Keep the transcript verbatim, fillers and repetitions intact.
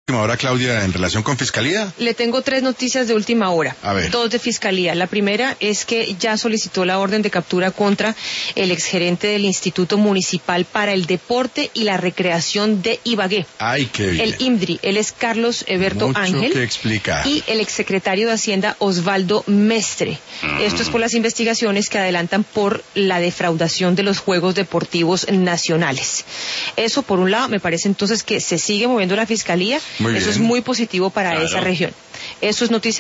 Ahora, Claudia, en relación con Fiscalía. Le tengo tres noticias de última hora. A ver. Dos de Fiscalía. La primera es que ya solicitó la orden de captura contra el exgerente del Instituto Municipal para el Deporte y la Recreación de Ibagué. Ay, qué bien. El IMDRI. Él es Carlos Eberto Mucho Ángel. que explicar. Y el exsecretario de Hacienda, Osvaldo Mestre. Mm. Esto es por las investigaciones que adelantan por la defraudación de los Juegos Deportivos Nacionales. Eso, por un lado, me parece entonces que se sigue moviendo la Fiscalía. Muy Eso bien. es muy positivo para Claro. esa región. Eso es noticia.